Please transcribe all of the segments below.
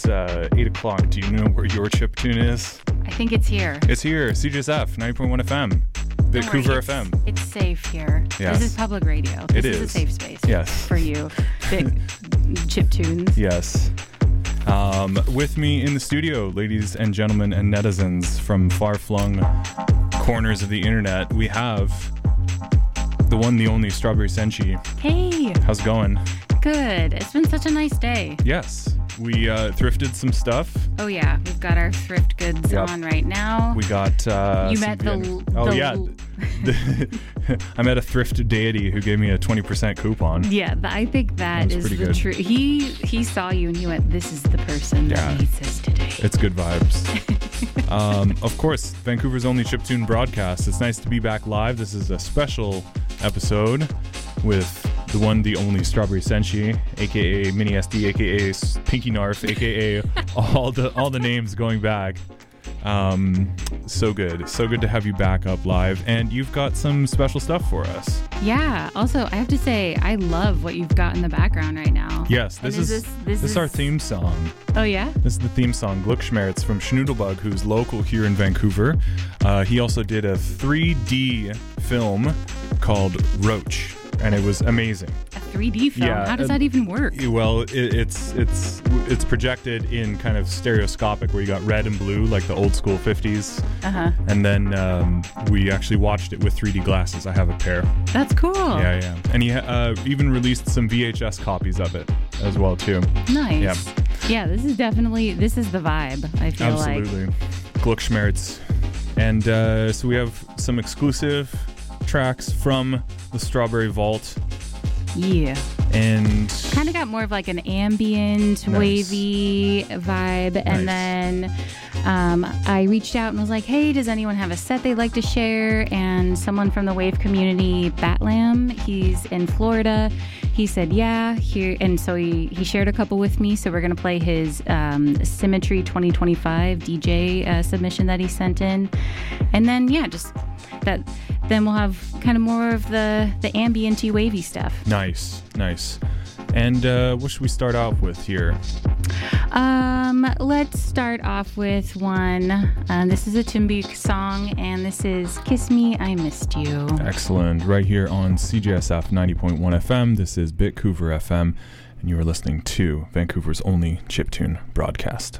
It's 8 o'clock. Do you know where your chip tune is? I think it's here. It's here. CJSF 90.1 FM. Vancouver FM. It's safe here. Yes. This is public radio. This is a safe space. Yes. For you. Big chip tunes. Yes. With me in the studio, ladies and gentlemen and netizens from far-flung corners of the internet, we have the one, the only Strawberry Senshi. Hey. How's it going? Good. It's been such a nice day. Yes. We thrifted some stuff. Oh, yeah. We've got our thrift goods on right now. We got... you met I met a thrift deity who gave me a 20% coupon. Yeah, I think that is the truth. He saw you and he went, this is the person that needs this today. It's good vibes. Of course, Vancouver's only chiptune broadcast. It's nice to be back live. This is a special episode with the one, the only Strawberry Senshi, aka Mini SD, aka Pinky Narf, aka all the names going back. So good to have you back up live, and you've got some special stuff for us. Yeah. Also, I have to say, I love what you've got in the background right now. Yes, this is our theme song. Oh yeah. This is the theme song. Gluckschmerz from Schnoodlebug, who's local here in Vancouver. He also did a 3D film called Roach, and it was amazing. A 3D film? Yeah, how does that even work? Well, it's projected in kind of stereoscopic, where you got red and blue, like the old school 50s. Uh-huh. And then we actually watched it with 3D glasses. I have a pair. That's cool. Yeah. And he even released some VHS copies of it as well, too. Nice. Yeah, this is the vibe, I feel like. Absolutely. Gluckschmerz. And so we have some exclusive tracks from the Strawberry Vault. Yeah. And kind of got more of like an ambient, wavy vibe. And then I reached out and was like, hey, does anyone have a set they'd like to share? And someone from the wave community, Batlam, he's in Florida. He said, yeah, here. And so he shared a couple with me. So we're going to play his Symmetry 2025 DJ submission that he sent in. And then, just that. Then we'll have kind of more of the ambient-y wavy stuff. Nice. And what should we start off with here? Let's start off with one. This is a Timbuk song, and this is Kiss Me, I Missed You. Excellent. Right here on CJSF 90.1 FM. This is Vancouver FM, and you are listening to Vancouver's only chiptune broadcast.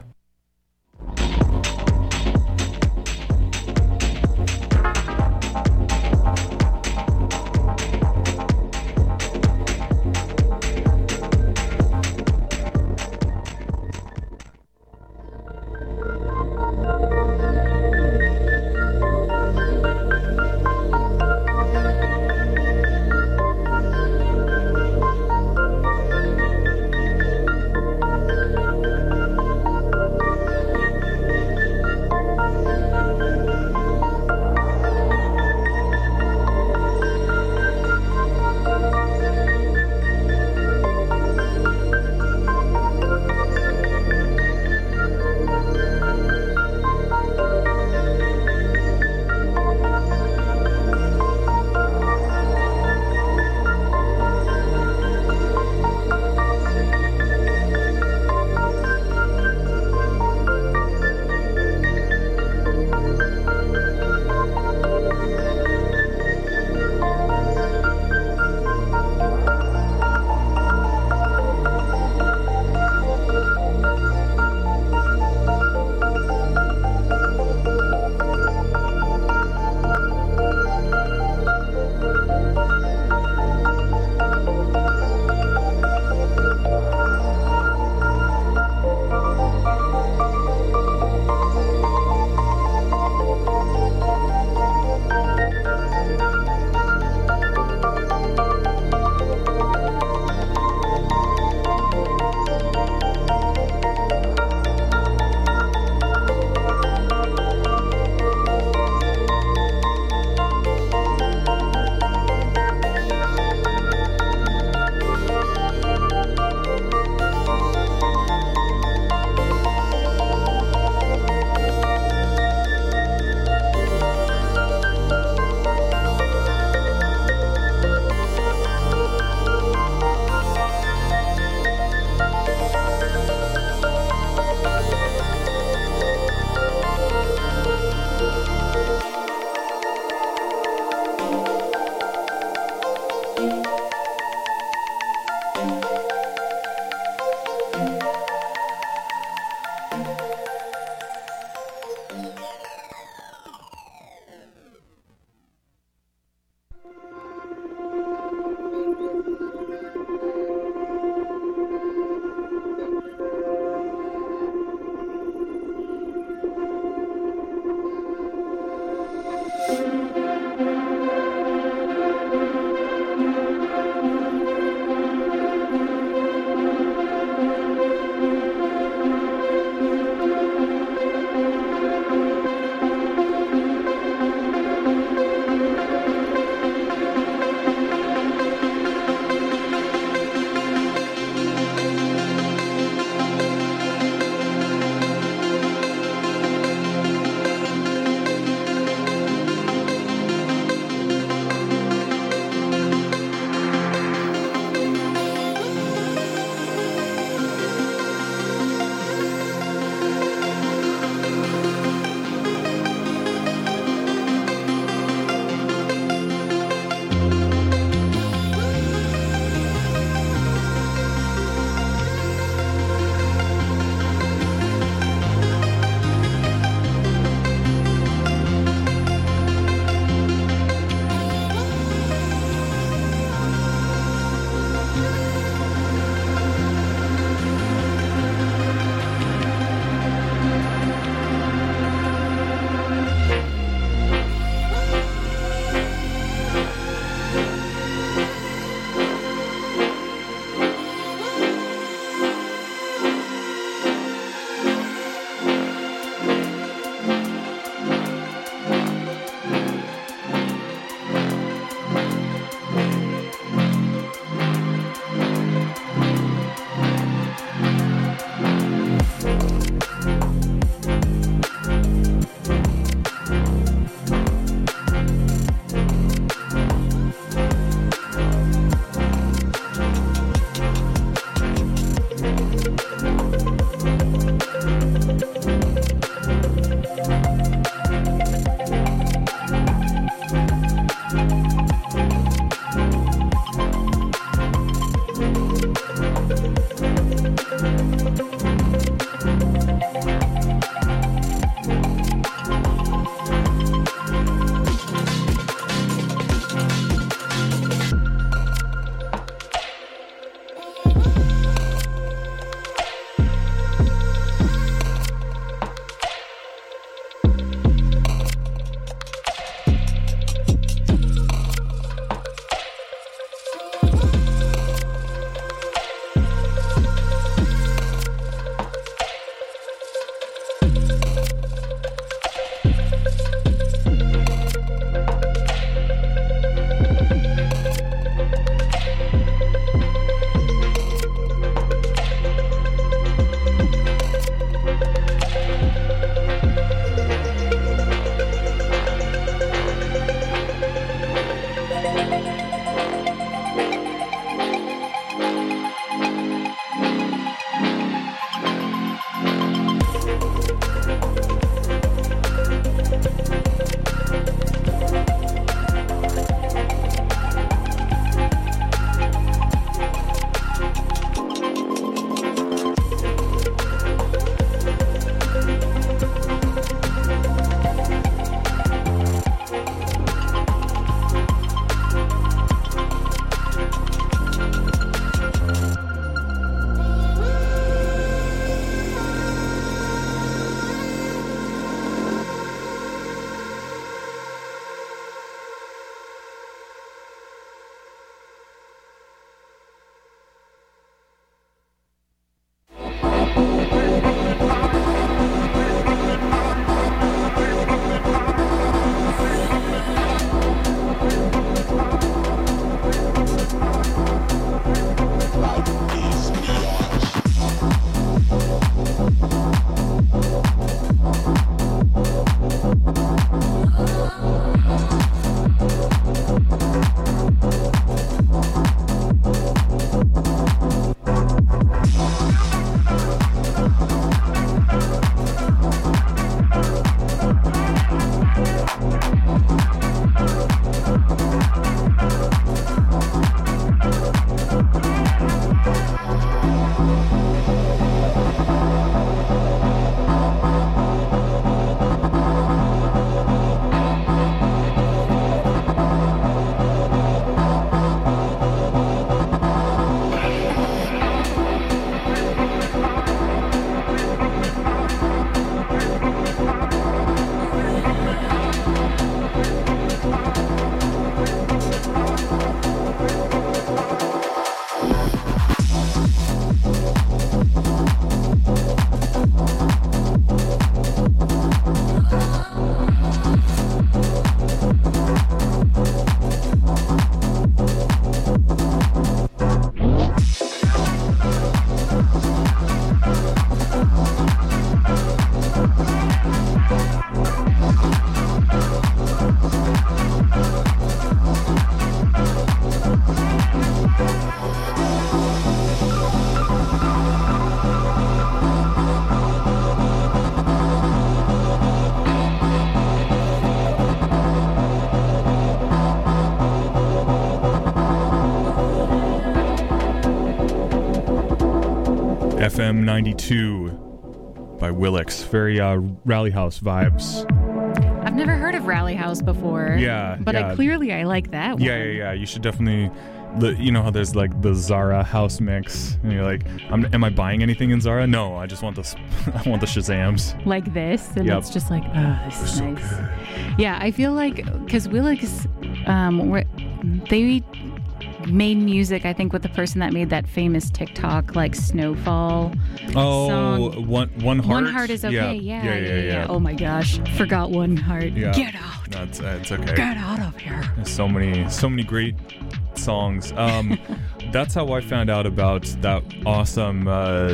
FM 92 by Willix. Very Rally House vibes. I've never heard of Rally House before. Yeah. But I like that one. Yeah. You should definitely... You know how there's like the Zara house mix, and you're like, am I buying anything in Zara? No, I just want this. I want the Shazams like this, and it's just like, oh, this is so nice. Good. Yeah, I feel like because Willix, they made music, I think, with the person that made that famous TikTok like Snowfall song. One Heart. One Heart is okay. Yeah. Oh my gosh, forgot One Heart. Yeah. Get out. No, it's okay. Get out of here. There's so many great songs. That's how I found out about that awesome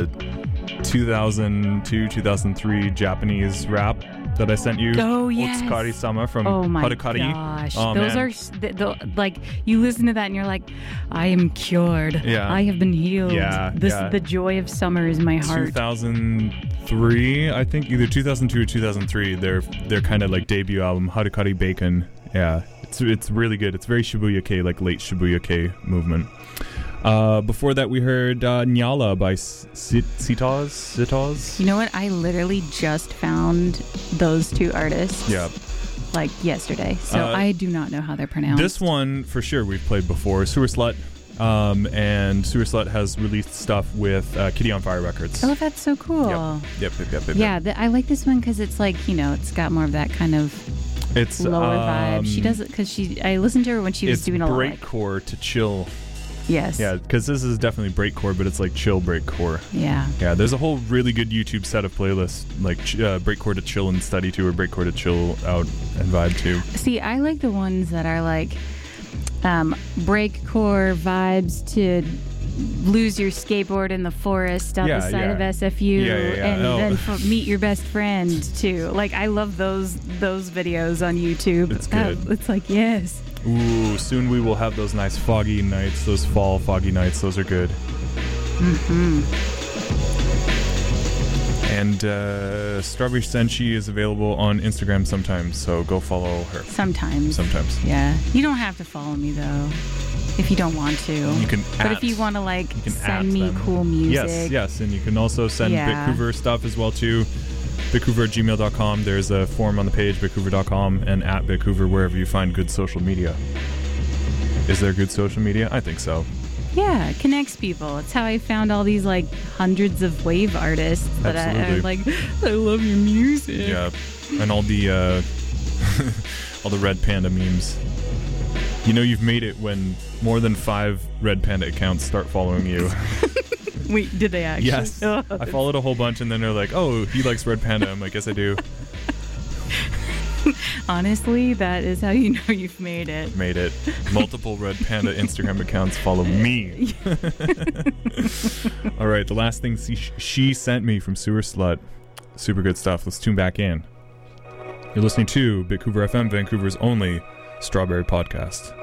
2002-2003 Japanese rap that I sent you. Oh yes, Otsukari-sama from Hadakari. Gosh, oh, those man. are like, you listen to that and you're like, I am cured. Yeah. I have been healed. Yeah, The joy of summer is my heart. 2003, I think, either 2002 or 2003. Their kind of like debut album, Hadakari Bacon. Yeah, it's really good. It's very Shibuya-kei, like late Shibuya-kei movement. Before that, we heard Nyala by Sitaz. You know what? I literally just found those two artists. Yeah. Like yesterday. So I do not know how they're pronounced. This one, for sure, we've played before. Sewer Slut. And Sewer Slut has released stuff with Kitty on Fire Records. Oh, that's so cool. Yep. Yeah, I like this one because it's like, it's got more of that kind of lower vibe. She does it because I listened to her when she was doing a lot. It's breakcore to chill. Yes. Yeah, because this is definitely breakcore, but it's like chill breakcore. Yeah. Yeah, there's a whole really good YouTube set of playlists, like breakcore to chill and study to, or breakcore to chill out and vibe to. See, I like the ones that are like breakcore vibes to lose your skateboard in the forest on the side of SFU, and then meet your best friend too. Like, I love those videos on YouTube. It's good. It's like, yes. Ooh, soon we will have those nice foggy nights, those fall foggy nights. Those are good. Mm-hmm. And Strawberry Senshi is available on Instagram sometimes, so go follow her. Sometimes. Yeah. You don't have to follow me, though, if you don't want to. You can But if you want to, like, send me cool music. Yes. And you can also send Bitcouver stuff as well, too. Bitcouver@gmail.com. There's a form on the page, bitcouver.com, and at Bitcouver, wherever you find good social media. Is there good social media? I think so. Yeah, it connects people. It's how I found all these, like, hundreds of wave artists that I'm like, I love your music. Yeah, and all the all the Red Panda memes. You know you've made it when more than 5 Red Panda accounts start following you. Wait, did they actually? Yes. I followed a whole bunch, and then they're like, oh, he likes Red Panda. I'm like, yes, I do. Honestly, that is how you know you've made it. Made it. Multiple Red Panda Instagram accounts follow me. All right, the last thing she sent me from Sewer Slut. Super good stuff. Let's tune back in. You're listening to Bitcouver FM, Vancouver's only Strawberry podcast.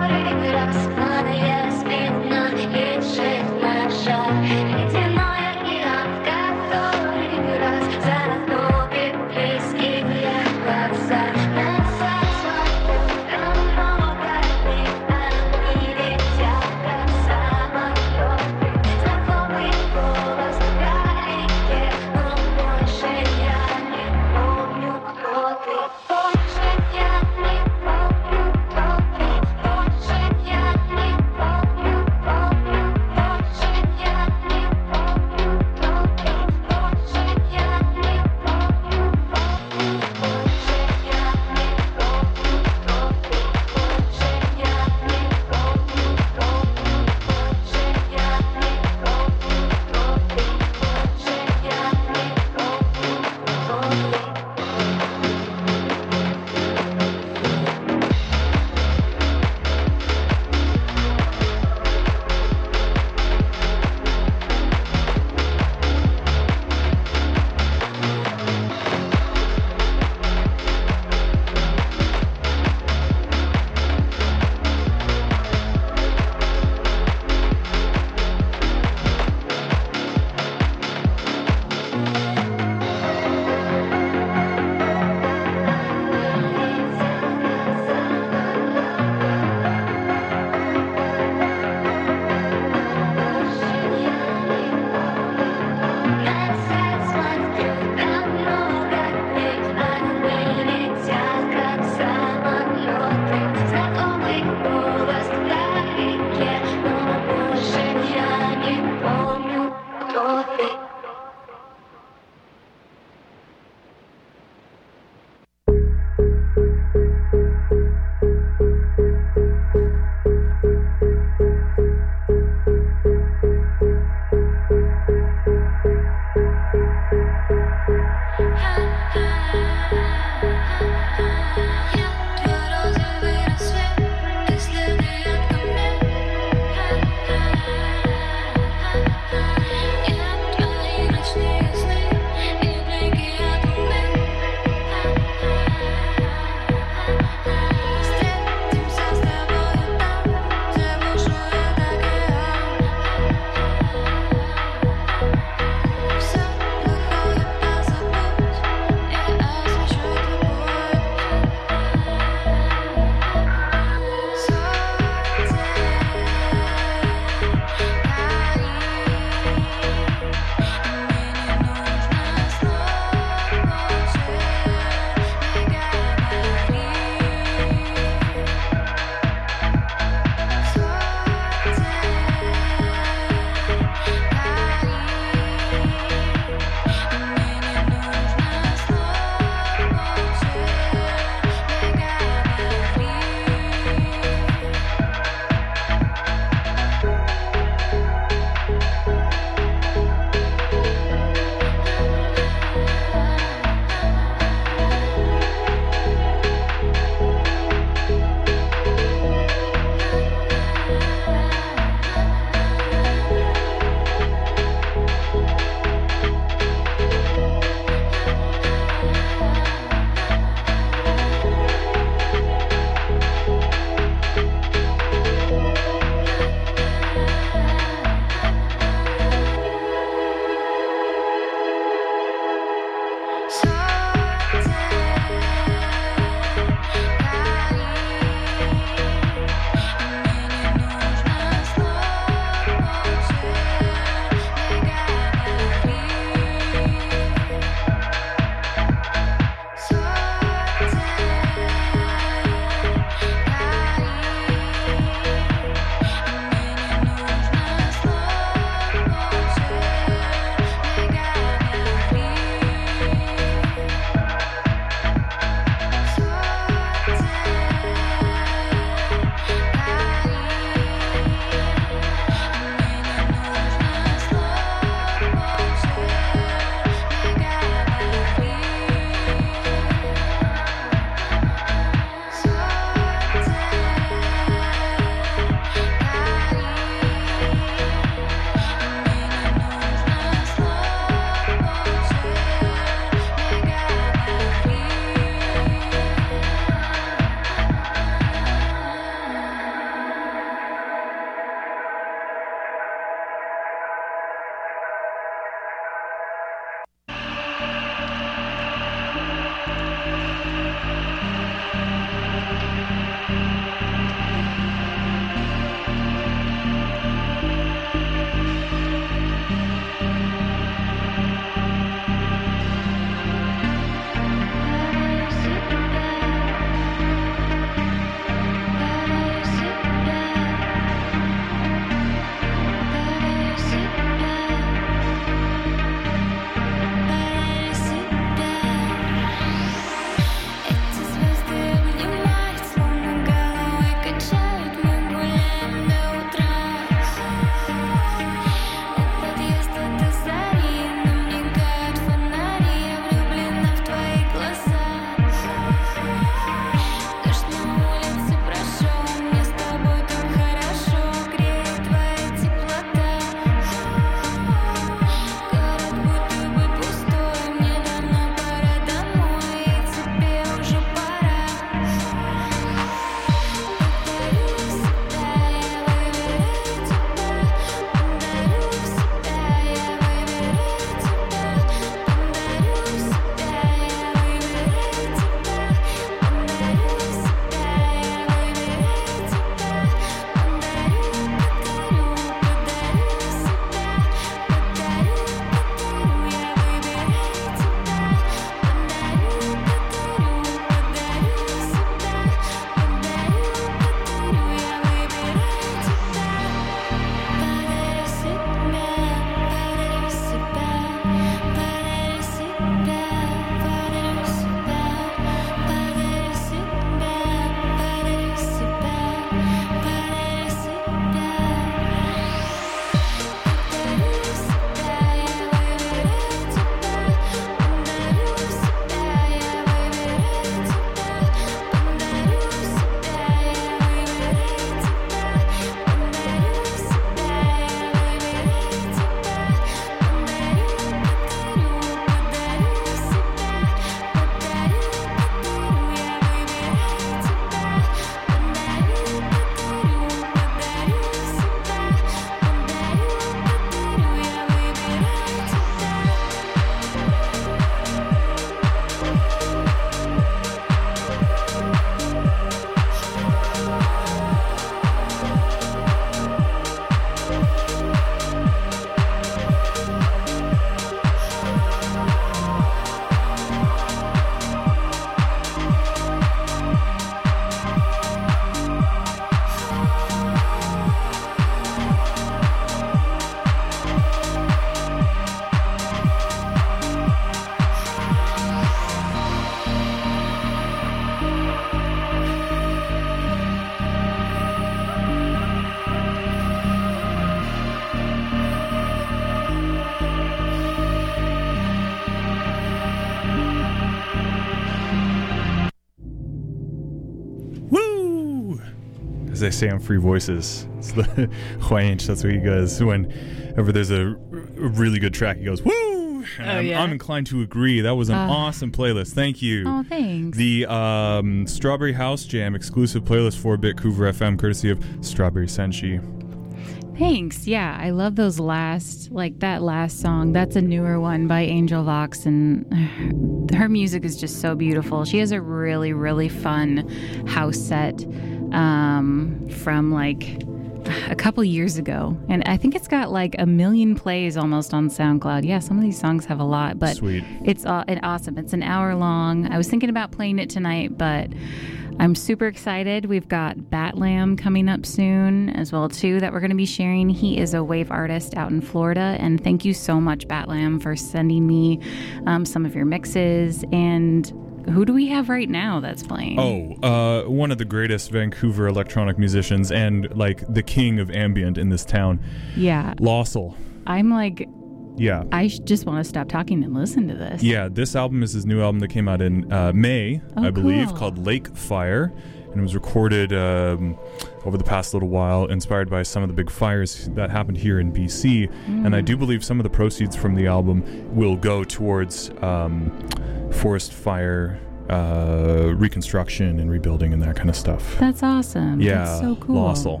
as they say on Free Voices. It's the Huayanch. That's what he goes whenever there's a really good track. He goes, woo! I'm inclined to agree. That was an awesome playlist. Thank you. Oh, thanks. The Strawberry House Jam exclusive playlist for Vancouver FM, courtesy of Strawberry Senshi. Thanks. Yeah, I love those that last song. That's a newer one by Angel Vox, and her music is just so beautiful. She has a really, really fun house set from like a couple years ago, and I think it's got like 1 million plays almost on SoundCloud. Yeah, some of these songs have a lot, but sweet. It's awesome. It's an hour long. I was thinking about playing it tonight, but I'm super excited. We've got Batlam coming up soon as well too that we're going to be sharing. He is a wave artist out in Florida, and thank you so much, Batlam, for sending me some of your mixes. And who do we have right now that's playing? One of the greatest Vancouver electronic musicians and like the king of ambient in this town. Yeah. Lossel. I'm like... Yeah. I just want to stop talking and listen to this. Yeah, this album is his new album that came out in May, I believe, called Lake Fire. And it was recorded over the past little while, inspired by some of the big fires that happened here in BC. And I do believe some of the proceeds from the album will go towards forest fire reconstruction and rebuilding and that kind of stuff. That's awesome. Yeah, that's so cool. Lossel.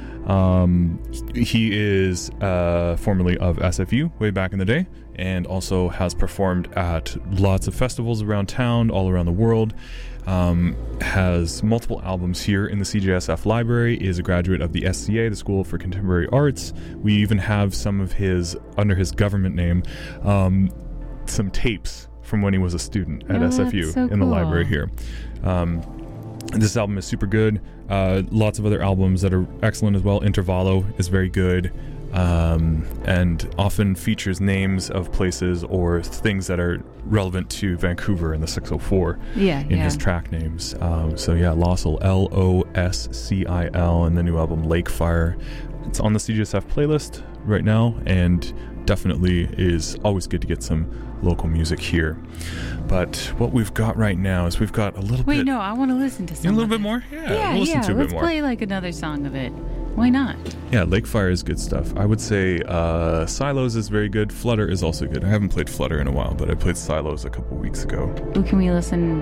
He is formerly of SFU way back in the day, and also has performed at lots of festivals around town, all around the world. Has multiple albums here in the CJSF library, is a graduate of the SCA, the School for Contemporary Arts. We even have some of his, under his government name, some tapes from when he was a student at SFU in the library here. This album is super good. Lots of other albums that are excellent as well. Intervallo is very good, and often features names of places or things that are relevant to Vancouver and the 604 in his track names. So yeah, Lossel, Loscil, and the new album Lake Fire. It's on the CGSF playlist right now, and definitely is always good to get some local music here. But what we've got right now is we've got a little bit... Wait, no, I want to listen to some. A little bit more? Yeah, we'll listen to a bit more. Let's play like another song of it. Why not? Yeah, Lake Fire is good stuff. I would say Silos is very good. Flutter is also good. I haven't played Flutter in a while, but I played Silos a couple weeks ago. Ooh, can we listen?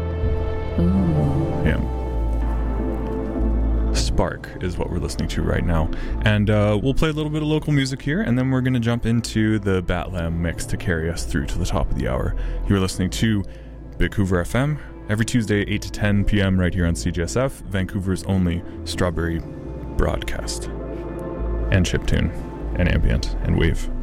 Ooh. Yeah. Spark is what we're listening to right now. And we'll play a little bit of local music here, and then we're going to jump into the Batlam mix to carry us through to the top of the hour. You're listening to Vancouver FM every Tuesday, 8 to 10 p.m. right here on CGSF, Vancouver's only Strawberry broadcast. And chiptune, and ambient, and wave.